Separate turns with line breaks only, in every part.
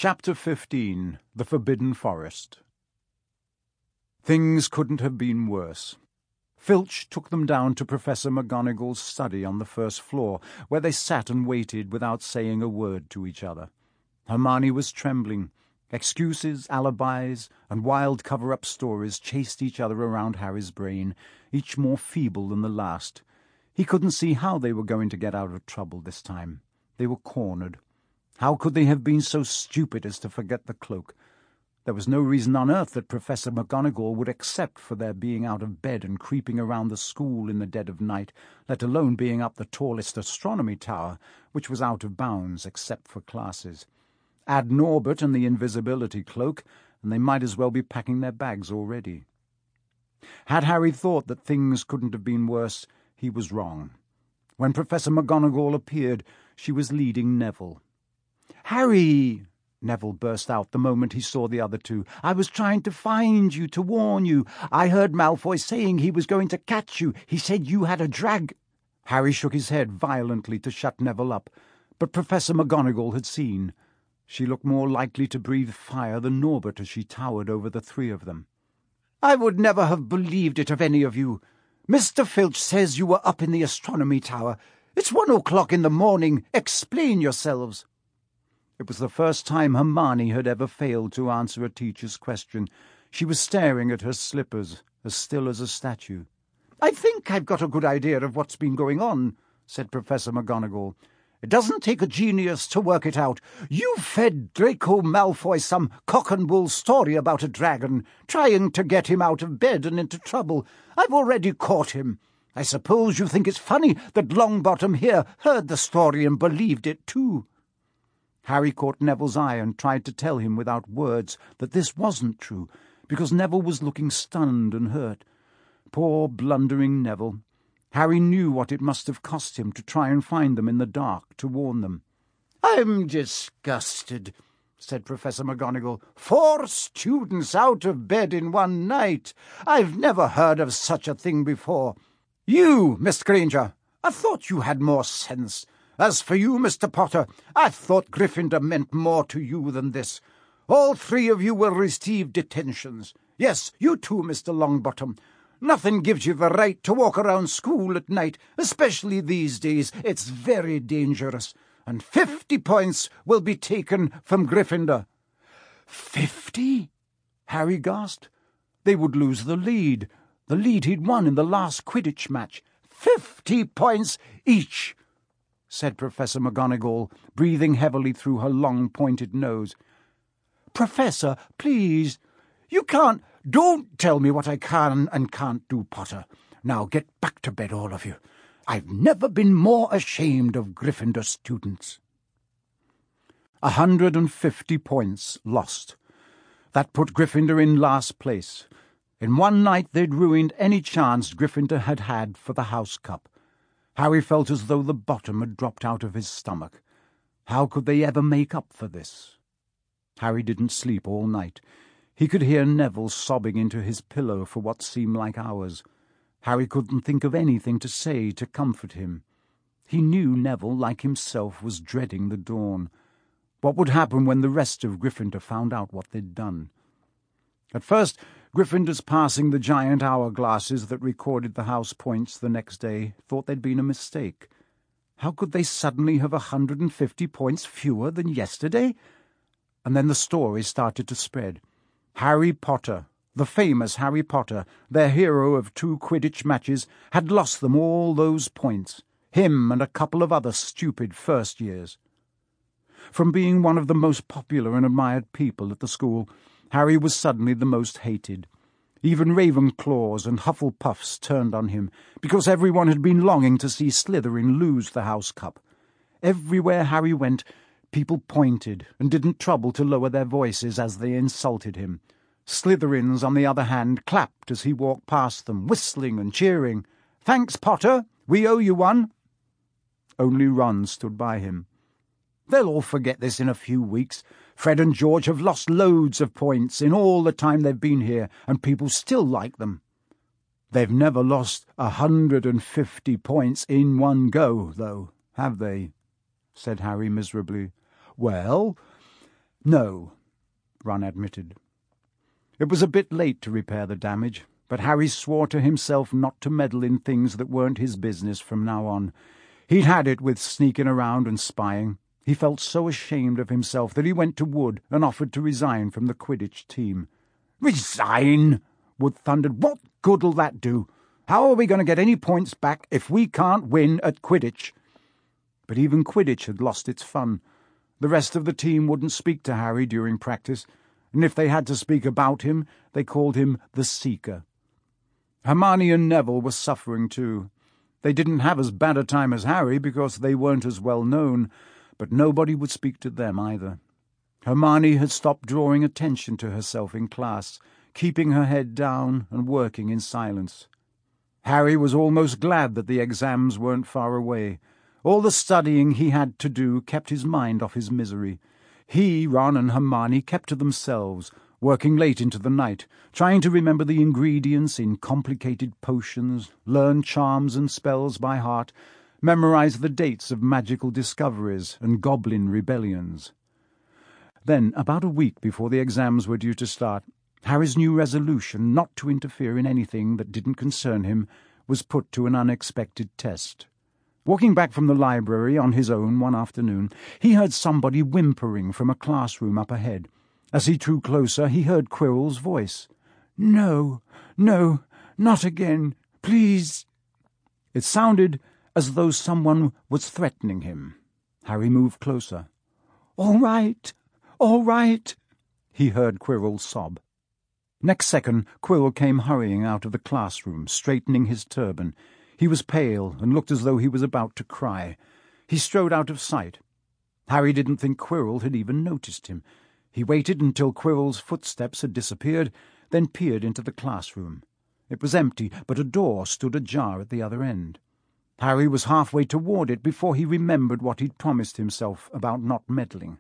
Chapter 15. The Forbidden Forest. Things couldn't have been worse. Filch took them down to Professor McGonagall's study on the first floor, where they sat and waited without saying a word to each other. Hermione was trembling. Excuses, alibis, and wild cover-up stories chased each other around Harry's brain, each more feeble than the last. He couldn't see how they were going to get out of trouble this time. They were cornered. How could they have been so stupid as to forget the cloak? There was no reason on earth that Professor McGonagall would accept for their being out of bed and creeping around the school in the dead of night, let alone being up the tallest astronomy tower, which was out of bounds except for classes. Add Norbert and the invisibility cloak, and they might as well be packing their bags already. Had Harry thought that things couldn't have been worse, he was wrong. When Professor McGonagall appeared, she was leading Neville. "Harry!" Neville burst out the moment he saw the other two. "I was trying to find you, to warn you. I heard Malfoy saying he was going to catch you. He said you had a drag—" Harry shook his head violently to shut Neville up, but Professor McGonagall had seen. She looked more likely to breathe fire than Norbert as she towered over the three of them. "I would never have believed it of any of you. Mr. Filch says you were up in the astronomy tower. It's 1 o'clock in the morning. Explain yourselves." It was the first time Hermione had ever failed to answer a teacher's question. She was staring at her slippers, as still as a statue. "I think I've got a good idea of what's been going on," said Professor McGonagall. "It doesn't take a genius to work it out. You fed Draco Malfoy some cock-and-bull story about a dragon, trying to get him out of bed and into trouble. I've already caught him. I suppose you think it's funny that Longbottom here heard the story and believed it too." Harry caught Neville's eye and tried to tell him without words that this wasn't true, because Neville was looking stunned and hurt. Poor blundering Neville. Harry knew what it must have cost him to try and find them in the dark to warn them. "I'm disgusted," said Professor McGonagall. 4 students out of bed in one night. I've never heard of such a thing before. You, Miss Granger, I thought you had more sense. As for you, Mr. Potter, I thought Gryffindor meant more to you than this. All 3 of you will receive detentions. Yes, you too, Mr. Longbottom. Nothing gives you the right to walk around school at night, especially these days. It's very dangerous. And 50 points will be taken from Gryffindor." 50? Harry gasped. They would lose the lead he'd won in the last Quidditch match. 50 points each, said Professor McGonagall, breathing heavily through her long pointed nose. "Professor, please, you can't— Don't tell me what I can and can't do, Potter. Now get back to bed, all of you. I've never been more ashamed of Gryffindor students." 150 points lost. That put Gryffindor in last place. In one night they'd ruined any chance Gryffindor had had for the House Cup. Harry felt as though the bottom had dropped out of his stomach. How could they ever make up for this? Harry didn't sleep all night. He could hear Neville sobbing into his pillow for what seemed like hours. Harry couldn't think of anything to say to comfort him. He knew Neville, like himself, was dreading the dawn. What would happen when the rest of Gryffindor found out what they'd done? At first, Gryffindors passing the giant hourglasses that recorded the house points the next day thought there'd been a mistake. How could they suddenly have 150 points fewer than yesterday? And then the story started to spread. Harry Potter, the famous Harry Potter, their hero of 2 Quidditch matches, had lost them all those points. Him and a couple of other stupid first years. From being one of the most popular and admired people at the school, Harry was suddenly the most hated. Even Ravenclaws and Hufflepuffs turned on him, because everyone had been longing to see Slytherin lose the House Cup. Everywhere Harry went, people pointed and didn't trouble to lower their voices as they insulted him. Slytherins, on the other hand, clapped as he walked past them, whistling and cheering. "Thanks, Potter, we owe you one." Only Ron stood by him. "They'll all forget this in a few weeks. Fred and George have lost loads of points in all the time they've been here, and people still like them." "They've never lost 150 points in one go, though, have they?" said Harry miserably. "Well, "No," Ron admitted. It was a bit late to repair the damage, but Harry swore to himself not to meddle in things that weren't his business from now on. He'd had it with sneaking around and spying. He felt so ashamed of himself that he went to Wood and offered to resign from the Quidditch team. "Resign?" Wood thundered. "What good'll that do? How are we going to get any points back if we can't win at Quidditch?" But even Quidditch had lost its fun. The rest of the team wouldn't speak to Harry during practice, and if they had to speak about him, they called him the Seeker. Hermione and Neville were suffering too. They didn't have as bad a time as Harry because they weren't as well known, but nobody would speak to them either. Hermione had stopped drawing attention to herself in class, keeping her head down and working in silence. Harry was almost glad that the exams weren't far away. All the studying he had to do kept his mind off his misery. He, Ron, and Hermione kept to themselves, working late into the night, trying to remember the ingredients in complicated potions, learn charms and spells by heart, memorize the dates of magical discoveries and goblin rebellions. Then, about a week before the exams were due to start, Harry's new resolution not to interfere in anything that didn't concern him was put to an unexpected test. Walking back from the library on his own one afternoon, he heard somebody whimpering from a classroom up ahead. As he drew closer, he heard Quirrell's voice. "No, no, not again, please." It sounded as though someone was threatening him. Harry moved closer. All right, he heard Quirrell sob. Next second, Quirrell came hurrying out of the classroom, straightening his turban. He was pale and looked as though he was about to cry. He strode out of sight. Harry didn't think Quirrell had even noticed him. He waited until Quirrell's footsteps had disappeared, then peered into the classroom. It was empty, but a door stood ajar at the other end. Harry was halfway toward it before he remembered what he'd promised himself about not meddling.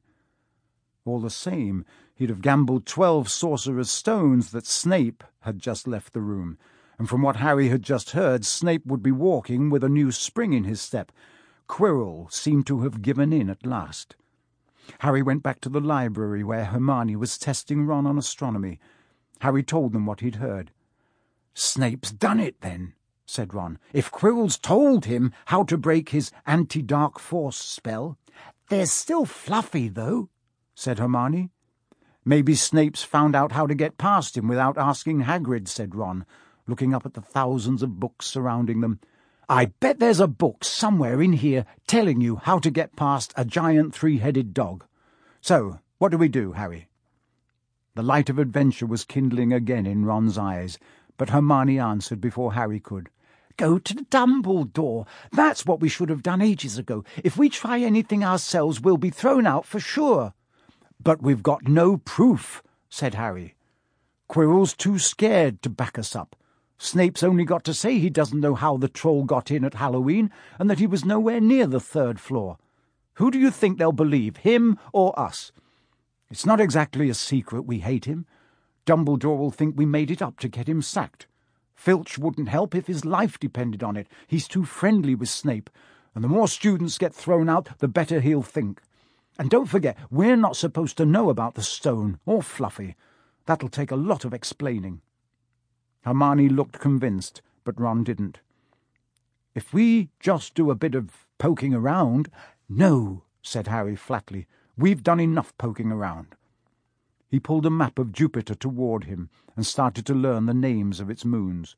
All the same, he'd have gambled 12 Sorcerer's Stones that Snape had just left the room, and from what Harry had just heard, Snape would be walking with a new spring in his step. Quirrell seemed to have given in at last. Harry went back to the library where Hermione was testing Ron on astronomy. Harry told them what he'd heard. "Snape's done it, then," said Ron. "If Quirrell's told him how to break his anti-dark force spell." "There's still Fluffy, though," said Hermione. "Maybe Snape's found out how to get past him without asking Hagrid," said Ron, looking up at the thousands of books surrounding them. "I bet there's a book somewhere in here telling you how to get past a giant 3-headed dog. So, what do we do, Harry?" The light of adventure was kindling again in Ron's eyes, but Hermione answered before Harry could. "Go to Dumbledore. That's what we should have done ages ago. If we try anything ourselves, we'll be thrown out for sure." "But we've got no proof," said Harry. "Quirrell's too scared to back us up. Snape's only got to say he doesn't know how the troll got in at Halloween and that he was nowhere near the 3rd floor. Who do you think they'll believe, him or us? It's not exactly a secret we hate him. Dumbledore will think we made it up to get him sacked. Filch wouldn't help if his life depended on it. He's too friendly with Snape, and the more students get thrown out, the better he'll think. And don't forget, we're not supposed to know about the stone or Fluffy. That'll take a lot of explaining." Hermione looked convinced, but Ron didn't. "If we just do a bit of poking around—" "No," said Harry flatly. "We've done enough poking around." He pulled a map of Jupiter toward him and started to learn the names of its moons.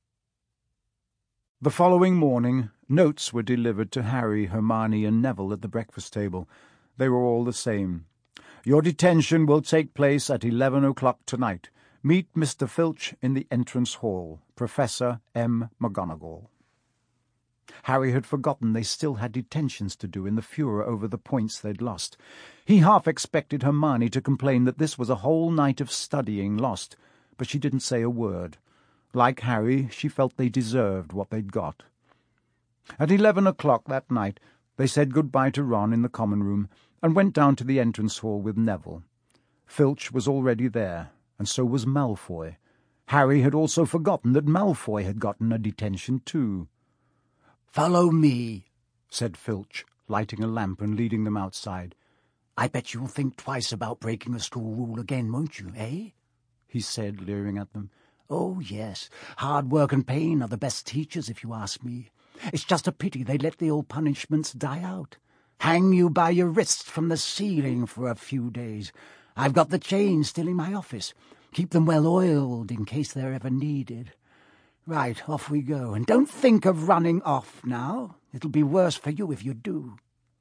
The following morning, notes were delivered to Harry, Hermione, and Neville at the breakfast table. They were all the same. "Your detention will take place at 11 o'clock tonight. Meet Mr. Filch in the entrance hall. Professor M. McGonagall." Harry had forgotten they still had detentions to do in the furor over the points they'd lost. He half expected Hermione to complain that this was a whole night of studying lost, but she didn't say a word. Like Harry, she felt they deserved what they'd got. At 11 o'clock that night, they said goodbye to Ron in the common room and went down to the entrance hall with Neville. Filch was already there, and so was Malfoy. Harry had also forgotten that Malfoy had gotten a detention too. "Follow me," said Filch, lighting a lamp and leading them outside.
I bet you'll think twice about breaking a school rule again, won't you, eh?" he said, leering at them. "Oh, yes, hard work and pain are the best teachers, if you ask me. It's just a pity they let the old punishments die out. Hang you by your wrists from the ceiling for a few days. I've got the chains still in my office. Keep them well oiled in case they're ever needed. Right, off we go. And don't think of running off now. It'll be worse for you if you do."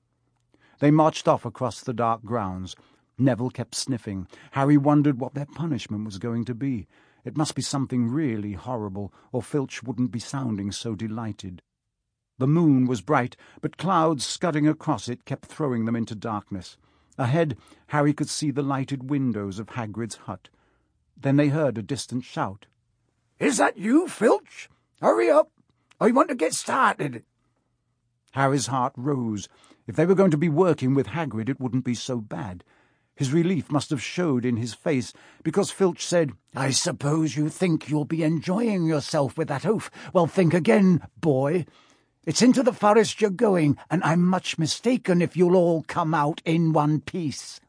They marched off across the dark grounds. Neville kept sniffing. Harry wondered what their punishment was going to be. It must be something really horrible, or Filch wouldn't be sounding so delighted. The moon was bright, but clouds scudding across it kept throwing them into darkness. Ahead, Harry could see the lighted windows of Hagrid's hut. Then they heard a distant shout.
"Is that you, Filch? Hurry up! I want to get started."
Harry's heart rose. If they were going to be working with Hagrid, it wouldn't be so bad. His relief must have showed in his face, because Filch said,
"I suppose you think you'll be enjoying yourself with that oaf. Well, think again, boy. It's into the forest you're going, and I'm much mistaken if you'll all come out in one piece."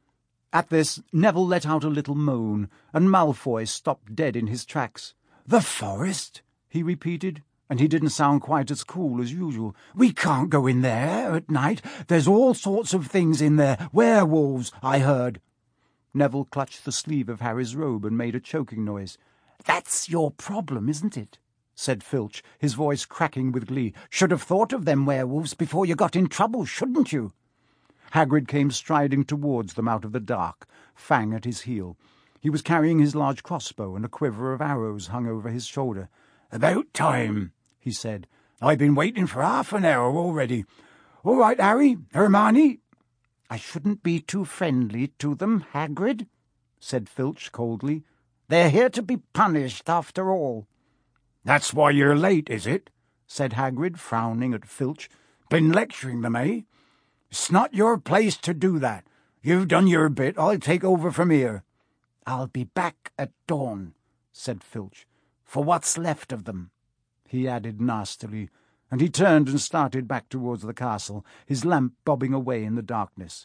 At this, Neville let out a little moan, and Malfoy stopped dead in his tracks.
"The forest?"
he repeated, and he didn't sound quite as cool as usual.
"We can't go in there at night. There's all sorts of things in there. Werewolves, I heard."
Neville clutched the sleeve of Harry's robe and made a choking noise.
"That's your problem, isn't it?"
said Filch, his voice cracking with glee.
"Should have thought of them werewolves before you got in trouble, shouldn't you?"
Hagrid came striding towards them out of the dark, Fang at his heel. He was carrying his large crossbow, and a quiver of arrows hung over his shoulder.
"About time," he said. "I've been waiting for half an hour already. All right, Harry, Hermione."
"I shouldn't be too friendly to them, Hagrid," said Filch coldly. "They're here to be punished, after all."
"That's why you're late, is it?"
said Hagrid, frowning at Filch.
"Been lecturing them, eh? It's not your place to do that. You've done your bit. I'll take over from here."
"I'll be back at dawn," said Filch. "For what's left of them," he added nastily, and he turned and started back towards the castle, his lamp bobbing away in the darkness.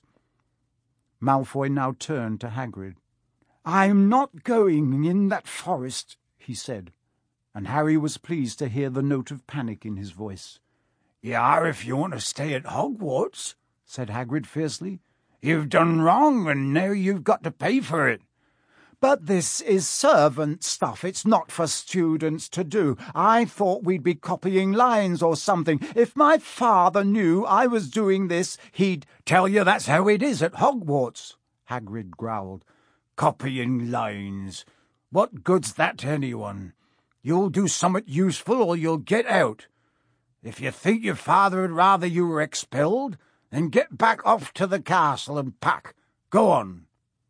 Malfoy now turned to Hagrid.
"I'm not going in that forest," he said,
and Harry was pleased to hear the note of panic in his voice.
"You are if you want to stay at Hogwarts,"
said Hagrid fiercely.
"You've done wrong, and now you've got to pay for it."
"But this is servant stuff. It's not for students to do. I thought we'd be copying lines or something. If my father knew I was doing this, he'd—"
"Tell you that's how it is at Hogwarts," Hagrid growled. "Copying lines. What good's that to anyone? You'll do somewhat useful or you'll get out. If you think your father would rather you were expelled, then get back off to the castle and pack. Go on."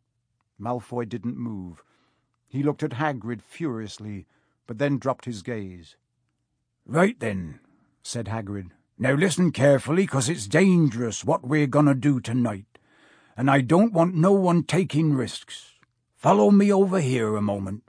Malfoy didn't move. He looked at Hagrid furiously, but then dropped his gaze.
"Right then," said Hagrid. "Now listen carefully, 'cause it's dangerous what we're going to do tonight, and I don't want no one taking risks. Follow me over here a moment."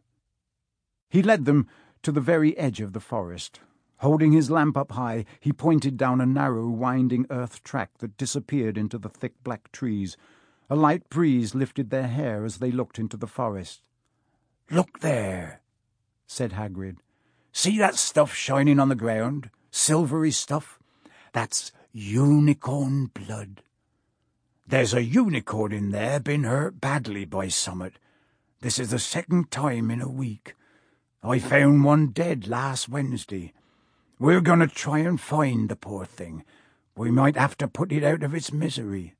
He led them to the very edge of the forest. Holding his lamp up high, he pointed down a narrow, winding earth track that disappeared into the thick black trees. A light breeze lifted their hair as they looked into the forest.
"Look there," said Hagrid. "See that stuff shining on the ground? Silvery stuff? That's unicorn blood. There's a unicorn in there been hurt badly by summat. This is the second time in a week. I found one dead last Wednesday. We're going to try and find the poor thing. We might have to put it out of its misery."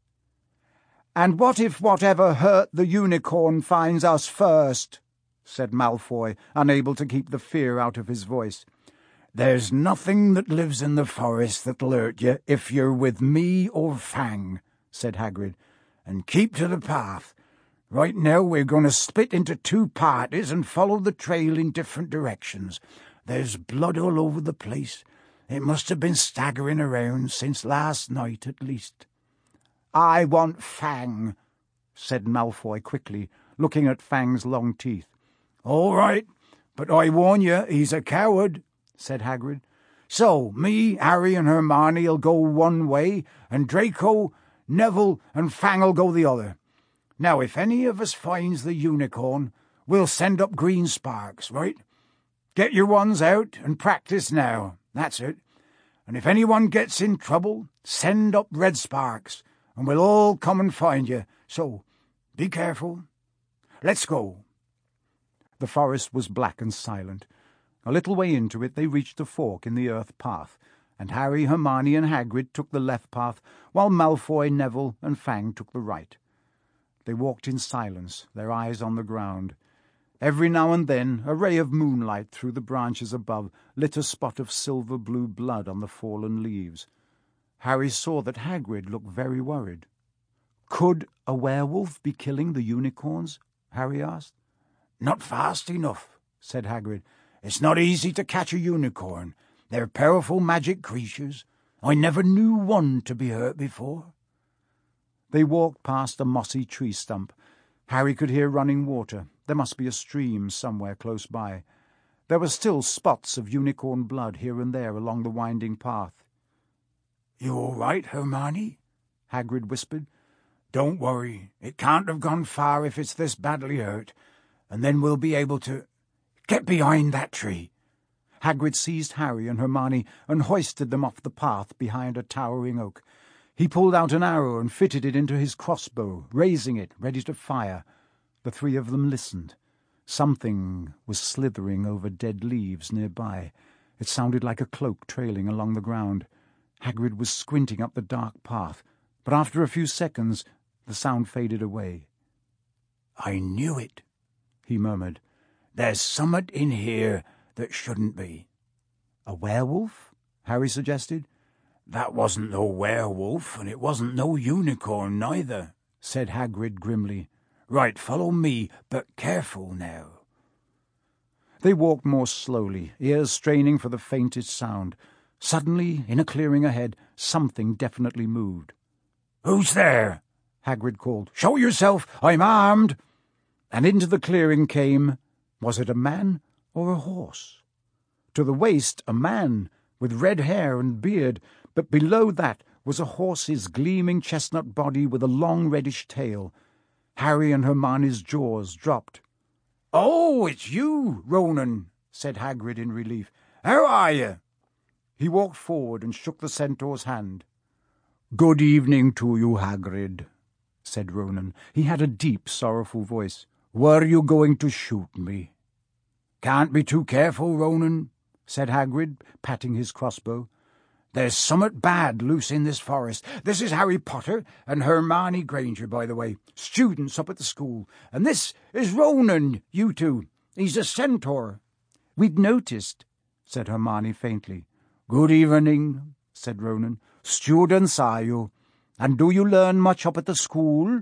"And what if whatever hurt the unicorn finds us first?" said Malfoy, unable to keep the fear out of his voice.
"There's nothing that lives in the forest that'll hurt you if you're with me or Fang," said Hagrid. "And keep to the path. Right now we're going to split into two parties and follow the trail in different directions. There's blood all over the place. It must have been staggering around since last night at least."
"I want Fang," said Malfoy quickly, looking at Fang's long teeth.
"All right, but I warn you, he's a coward," said Hagrid. "So, me, Harry and Hermione'll go one way, and Draco,
Neville and Fang'll go the other. Now, if any of us finds the unicorn, we'll send up green sparks, right? Get your ones out and practice now. That's it. And if anyone gets in trouble, send up red sparks, and we'll all come and find you. So, be careful. Let's go."
The forest was black and silent. A little way into it they reached a fork in the earth path, and Harry, Hermione and Hagrid took the left path, while Malfoy, Neville and Fang took the right. They walked in silence, their eyes on the ground. Every now and then a ray of moonlight through the branches above lit a spot of silver-blue blood on the fallen leaves. Harry saw that Hagrid looked very worried. "Could a werewolf be killing the unicorns?" Harry asked.
"Not fast enough," said Hagrid. "It's not easy to catch a unicorn. They're powerful magic creatures. I never knew one to be hurt before."
They walked past a mossy tree stump. Harry could hear running water. There must be a stream somewhere close by. There were still spots of unicorn blood here and there along the winding path.
"You all right, Hermione?"
Hagrid whispered.
"Don't worry. It can't have gone far if it's this badly hurt. And then we'll be able to... Get behind that tree."
Hagrid seized Harry and Hermione and hoisted them off the path behind a towering oak. He pulled out an arrow and fitted it into his crossbow, raising it, ready to fire. The three of them listened. Something was slithering over dead leaves nearby. It sounded like a cloak trailing along the ground. Hagrid was squinting up the dark path, but after a few seconds the sound faded away.
"I knew it," he murmured. "There's summat in here that shouldn't be."
"A werewolf?" Harry suggested.
"That wasn't no werewolf, and it wasn't no unicorn neither," said Hagrid grimly. "Right, follow me, but careful now."
They walked more slowly, ears straining for the faintest sound. Suddenly, in a clearing ahead, something definitely moved.
"Who's there?" Hagrid called. "Show yourself! I'm armed!"
And into the clearing came, was it a man or a horse? To the waist, a man, with red hair and beard, but below that was a horse's gleaming chestnut body with a long reddish tail. Harry and Hermione's jaws dropped.
"Oh, it's you, Ronan," said Hagrid in relief. "How are you?"
He walked forward and shook the centaur's hand.
"Good evening to you, Hagrid,"
said Ronan. He had a deep, sorrowful voice.
"Were you going to shoot me?"
"Can't be too careful, Ronan," said Hagrid, patting his crossbow. "There's summat bad loose in this forest. This is Harry Potter and Hermione Granger, by the way, students up at the school. And this is Ronan, you two. He's a centaur."
"We'd noticed," said Hermione faintly.
"Good evening," said Ronan. "Students are you? And do you learn much up at the school?"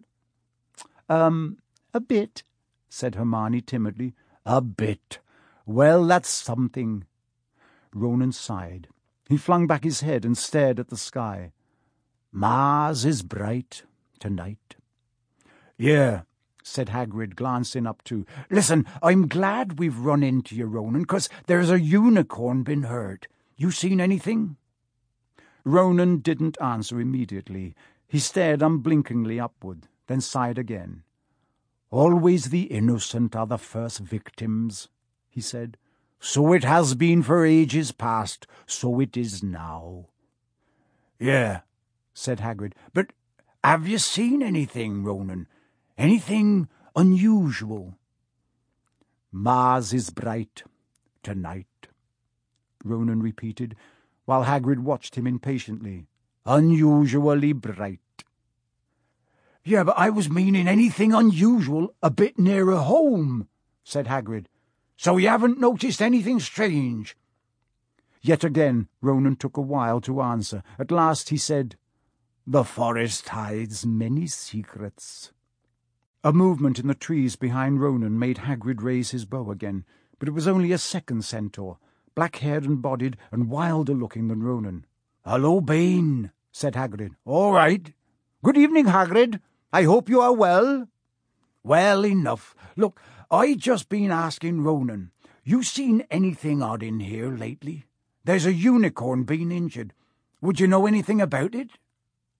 A bit," said Hermione timidly.
"A bit. Well, that's something."
Ronan sighed. He flung back his head and stared at the sky.
"Mars is bright tonight."
"Yeah,"
said Hagrid, glancing up too.
"Listen, I'm glad we've run into you, Ronan, 'cause there's a unicorn been hurt. You seen anything?"
Ronan didn't answer immediately. He stared unblinkingly upward, then sighed again.
"Always the innocent are the first victims," he said. "So it has been for ages past, so it is now."
"Yeah," said Hagrid. "But have you seen anything, Ronan? Anything unusual?"
"Mars is bright tonight,"
Ronan repeated, while Hagrid watched him impatiently.
"Unusually bright."
"Yeah, but I was meaning anything unusual a bit nearer home," said Hagrid. "So you haven't noticed anything strange?"
Yet again Ronan took a while to answer. At last he said,
"The forest hides many secrets."
A movement in the trees behind Ronan made Hagrid raise his bow again, but it was only a second centaur, black-haired and bodied and wilder-looking than Ronan.
"Hullo, Bane," said Hagrid. "All right." "Good evening, Hagrid. I hope you are well." "Well enough. Look, I just been asking Ronan, you seen anything odd in here lately? There's a unicorn been injured. Would you know anything about it?"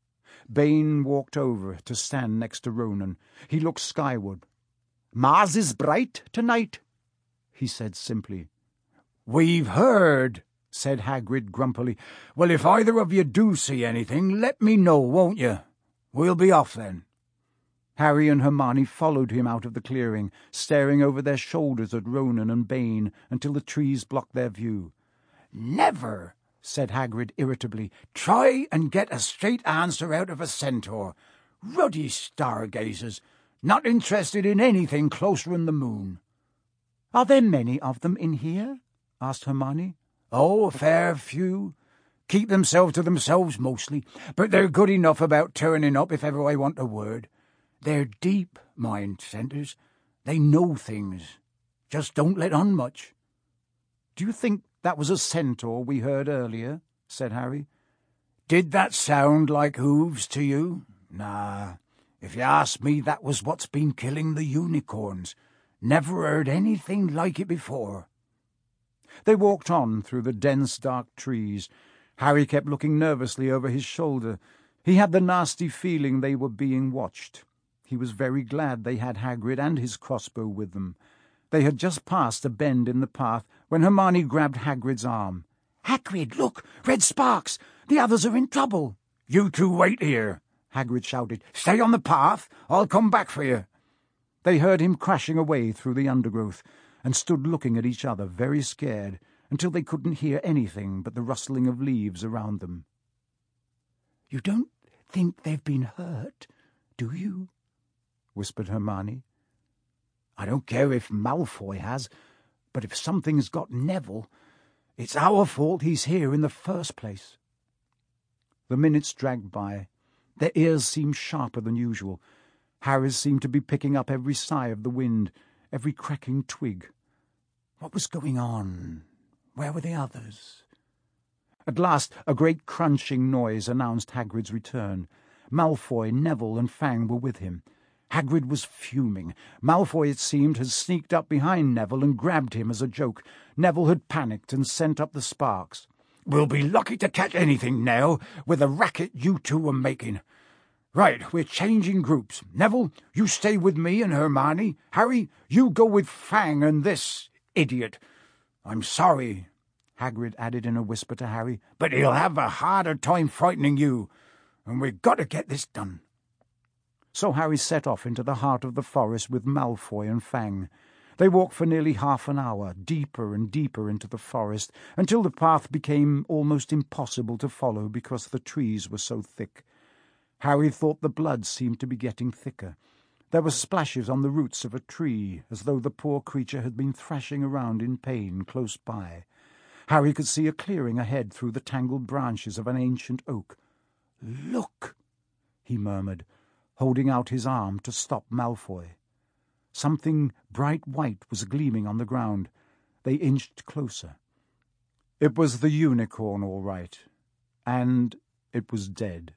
Bane walked over to stand next to Ronan. He looked skyward. "Mars is bright tonight," he said simply.
"We've heard," said Hagrid grumpily. "Well, if either of you do see anything, let me know, won't you? We'll be off then."
Harry and Hermione followed him out of the clearing, staring over their shoulders at Ronan and Bane until the trees blocked their view.
"Never," said Hagrid irritably, "try and get a straight answer out of a centaur. Ruddy stargazers, not interested in anything closer than the moon."
"Are there many of them in here?" asked Hermione.
"Oh, a fair few. Keep themselves to themselves mostly, but they're good enough about turning up if ever I want a word. They're deep mind centres. They know things. Just don't let on much."
"Do you think that was a centaur we heard earlier?" said Harry.
"Did that sound like hooves to you? Nah. If you ask me, that was what's been killing the unicorns. Never heard anything like it before."
They walked on through the dense, dark trees. Harry kept looking nervously over his shoulder. He had the nasty feeling they were being watched. He was very glad they had Hagrid and his crossbow with them. They had just passed a bend in the path when Hermione grabbed Hagrid's arm.
"Hagrid, look! Red sparks! The others are in trouble!"
"You two wait here," Hagrid shouted. "Stay on the path. I'll come back for you."
They heard him crashing away through the undergrowth and stood looking at each other, very scared, until they couldn't hear anything but the rustling of leaves around them.
"You don't think they've been hurt, do you?"
whispered Hermione.
"I don't care if Malfoy has, but if something's got Neville, it's our fault he's here in the first place."
The minutes dragged by. Their ears seemed sharper than usual. Harry's seemed to be picking up every sigh of the wind, every cracking twig.
What was going on? Where were the others?
At last a great crunching noise announced Hagrid's return. Malfoy, Neville, and Fang were with him. Hagrid was fuming. Malfoy, it seemed, had sneaked up behind Neville and grabbed him as a joke. Neville had panicked and sent up the sparks.
"We'll be lucky to catch anything now, with the racket you two are making. Right, we're changing groups. Neville, you stay with me and Hermione. Harry, you go with Fang and this idiot. I'm sorry," Hagrid added in a whisper to Harry, "but he'll have a harder time frightening you, and we've got to get this done."
So Harry set off into the heart of the forest with Malfoy and Fang. They walked for nearly half an hour, deeper and deeper into the forest, until the path became almost impossible to follow because the trees were so thick. Harry thought the blood seemed to be getting thicker. There were splashes on the roots of a tree, as though the poor creature had been thrashing around in pain close by. Harry could see a clearing ahead through the tangled branches of an ancient oak.
"Look,"
he murmured, holding out his arm to stop Malfoy. Something bright white was gleaming on the ground. They inched closer. It was the unicorn, all right, and it was dead.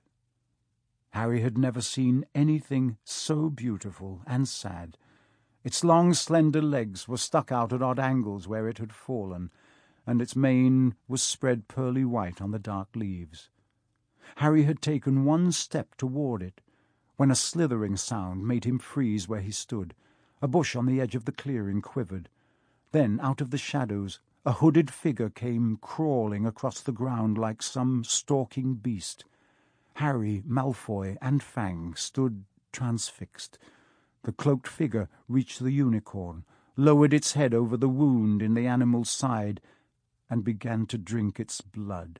Harry had never seen anything so beautiful and sad. Its long, slender legs were stuck out at odd angles where it had fallen, and its mane was spread pearly white on the dark leaves. Harry had taken one step toward it, when a slithering sound made him freeze where he stood. A bush on the edge of the clearing quivered. Then, out of the shadows, a hooded figure came crawling across the ground like some stalking beast. Harry, Malfoy, and Fang stood transfixed. The cloaked figure reached the unicorn, lowered its head over the wound in the animal's side, and began to drink its blood.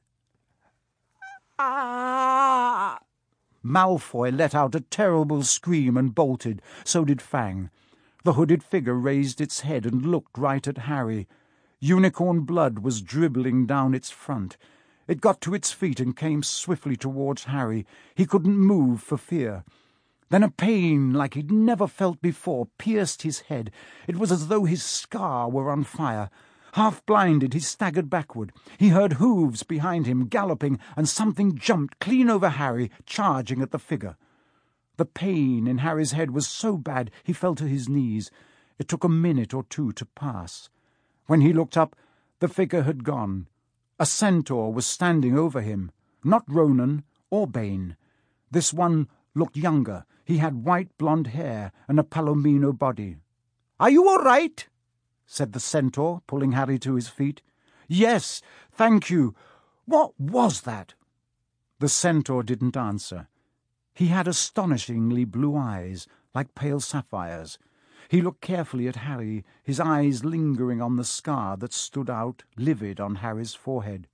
Ah!
Malfoy let out a terrible scream and bolted. So did Fang. The hooded figure raised its head and looked right at Harry. Unicorn blood was dribbling down its front. It got to its feet and came swiftly towards Harry. He couldn't move for fear. Then a pain like he'd never felt before pierced his head. It was as though his scar were on fire. Half blinded, he staggered backward. He heard hooves behind him, galloping, and something jumped clean over Harry, charging at the figure. The pain in Harry's head was so bad he fell to his knees. It took a minute or two to pass. When he looked up, the figure had gone. A centaur was standing over him, not Ronan or Bane. This one looked younger. He had white blonde hair and a palomino body.
"Are you all right?"
said the centaur, pulling Harry to his feet. "Yes, thank you. What was that?" The centaur didn't answer. He had astonishingly blue eyes, like pale sapphires. He looked carefully at Harry, his eyes lingering on the scar that stood out livid on Harry's forehead.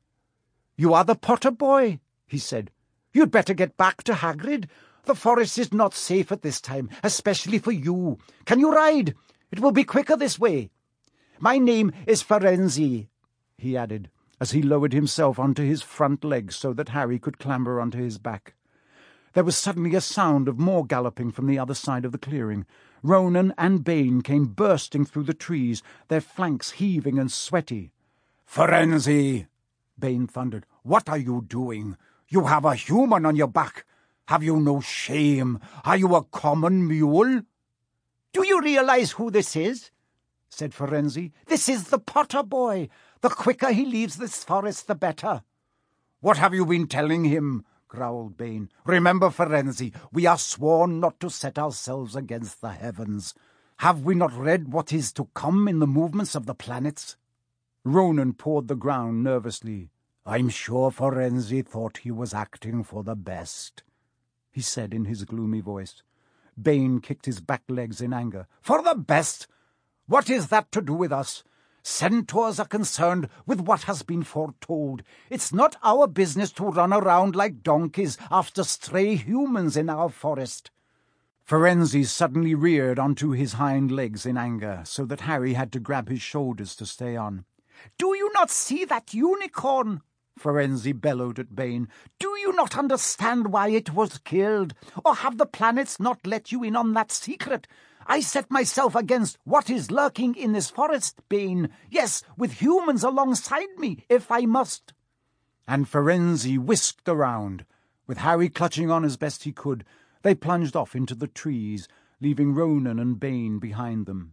"You are the Potter boy," he said. "You'd better get back to Hagrid. The forest is not safe at this time, especially for you. Can you ride? It will be quicker this way. My name is Firenze," he added, as he lowered himself onto his front legs so that Harry could clamber onto his back. There was suddenly a sound of more galloping from the other side of the clearing. Ronan and Bane came bursting through the trees, their flanks heaving and sweaty.
"Firenze!" Bane thundered. "What are you doing? You have a human on your back. Have you no shame? Are you a common mule?"
"Do you realize who this is?" said Firenze. "This is the Potter boy. The quicker he leaves this forest, the better."
"What have you been telling him?" growled Bane. "Remember, Firenze, we are sworn not to set ourselves against the heavens. Have we not read what is to come in the movements of the planets?"
Ronan pawed the ground nervously.
"I'm sure Firenze thought he was acting for the best," he said in his gloomy voice.
Bane kicked his back legs in anger.
"For the best? What is that to do with us? Centaurs are concerned with what has been foretold. It's not our business to run around like donkeys after stray humans in our forest."
Firenze suddenly reared onto his hind legs in anger, so that Harry had to grab his shoulders to stay on.
"Do you not see that unicorn?"
Firenze bellowed at Bane.
"Do you not understand why it was killed? Or have the planets not let you in on that secret? I set myself against what is lurking in this forest, Bane. Yes, with humans alongside me, if I must."
And Firenze whisked around. With Harry clutching on as best he could, they plunged off into the trees, leaving Ronan and Bane behind them.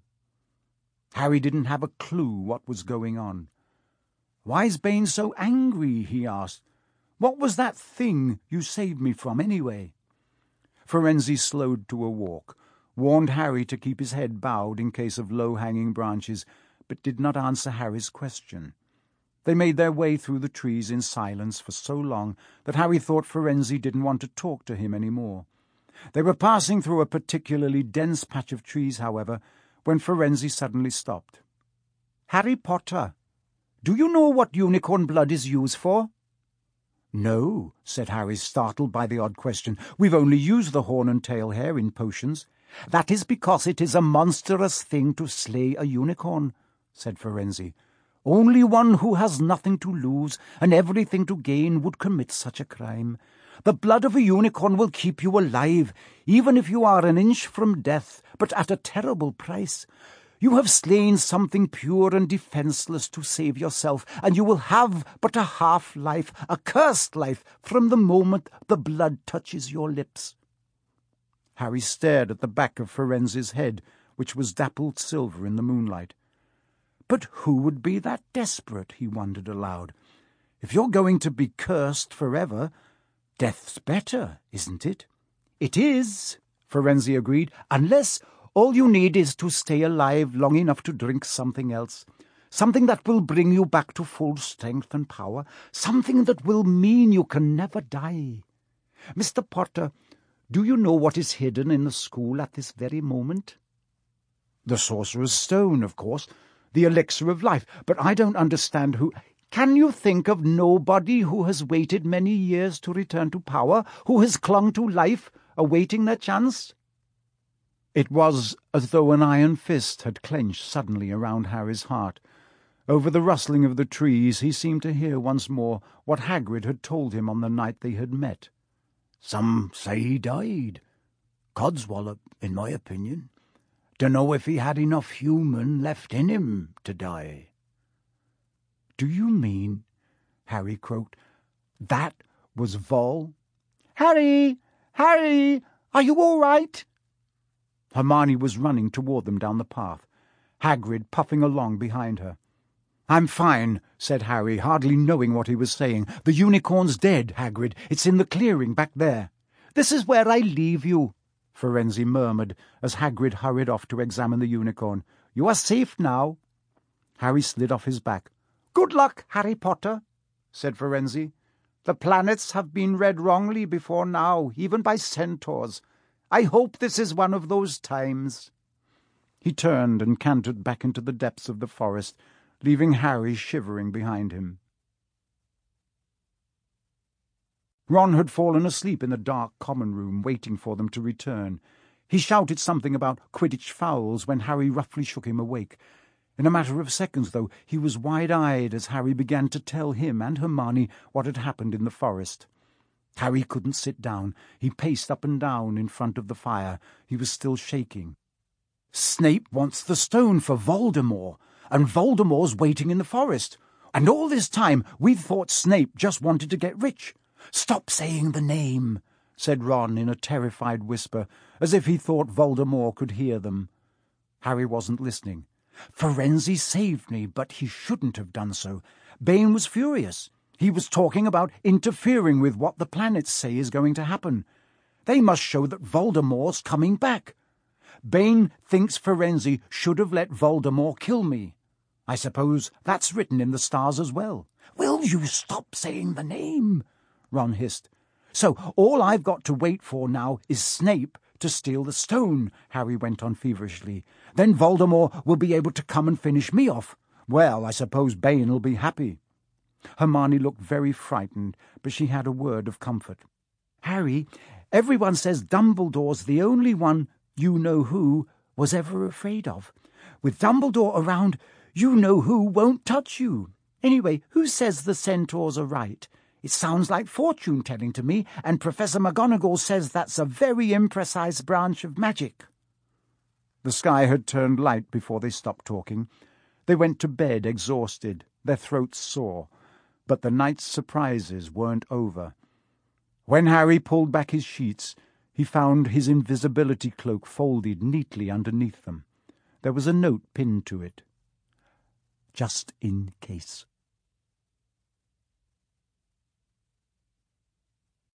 Harry didn't have a clue what was going on. "Why's Bane so angry?" he asked. "What was that thing you saved me from, anyway?" Firenze slowed to a walk, warned Harry to keep his head bowed in case of low-hanging branches, but did not answer Harry's question. They made their way through the trees in silence for so long that Harry thought Firenze didn't want to talk to him any more. They were passing through a particularly dense patch of trees, however, when Firenze suddenly stopped.
"Harry Potter, do you know what unicorn blood is used for?"
"No," said Harry, startled by the odd question. "We've only used the horn and tail hair in potions."
"That is because it is a monstrous thing to slay a unicorn," said Firenze. "Only one who has nothing to lose and everything to gain would commit such a crime. The blood of a unicorn will keep you alive, even if you are an inch from death, but at a terrible price. You have slain something pure and defenseless to save yourself, and you will have but a half-life, a cursed life, from the moment the blood touches your lips."
Harry stared at the back of Firenze's head, which was dappled silver in the moonlight. But who would be that desperate, he wondered aloud. If you're going to be cursed forever, death's better, isn't it?
"It is," Firenze agreed, "unless all you need is to stay alive long enough to drink something else. Something that will bring you back to full strength and power. Something that will mean you can never die. Mr. Potter, do you know what is hidden in the school at this very moment?"
"The Sorcerer's Stone, of course. The elixir of life. But I don't understand who—"
"Can you think of nobody who has waited many years to return to power, who has clung to life, awaiting their chance?"
It was as though an iron fist had clenched suddenly around Harry's heart. Over the rustling of the trees he seemed to hear once more what Hagrid had told him on the night they had met.
"Some say he died. Codswallop, in my opinion. Dunno if he had enough human left in him to die."
"Do you mean," Harry croaked, "that was Vol?"
"Harry! Harry! Are you all right?"
Hermione was running toward them down the path, Hagrid puffing along behind her. "I'm fine," said Harry, hardly knowing what he was saying. "The unicorn's dead, Hagrid. It's in the clearing back there."
This is where I leave you," Firenze murmured as Hagrid hurried off to examine the unicorn. "You are safe now." Harry slid off his back. "Good luck, Harry Potter," said Firenze. "The planets have been read wrongly before now, even by centaurs. I hope this is one of those times." He turned and cantered back into the depths of the forest, leaving Harry shivering behind him. Ron had fallen asleep in the dark common room, waiting for them to return. He shouted something about Quidditch fouls when Harry roughly shook him awake. In a matter of seconds, though, he was wide-eyed as Harry began to tell him and Hermione what had happened in the forest. Harry couldn't sit down. He paced up and down in front of the fire. He was still shaking. "Snape wants the stone for Voldemort, and Voldemort's waiting in the forest. And all this time we thought Snape just wanted to get rich." "Stop saying the name," said Ron in a terrified whisper, as if he thought Voldemort could hear them. Harry wasn't listening. "Firenze saved me, but he shouldn't have done so. Bane was furious. He was talking about interfering with what the planets say is going to happen. They must show that Voldemort's coming back. Bane thinks Firenze should have let Voldemort kill me. I suppose that's written in the stars as well." "Will you stop saying the name?" Ron hissed. "So all I've got to wait for now is Snape to steal the stone," Harry went on feverishly. "Then Voldemort will be able to come and finish me off. Well, I suppose Bane'll be happy." Hermione looked very frightened, but she had a word of comfort. "Harry, everyone says Dumbledore's the only one you-know-who was ever afraid of. With Dumbledore around, you-know-who won't touch you. Anyway, who says the centaurs are right? It sounds like fortune-telling to me, and Professor McGonagall says that's a very imprecise branch of magic." The sky had turned light before they stopped talking. They went to bed exhausted, their throats sore. But the night's surprises weren't over. When Harry pulled back his sheets, he found his invisibility cloak folded neatly underneath them. There was a note pinned to it. "Just in case."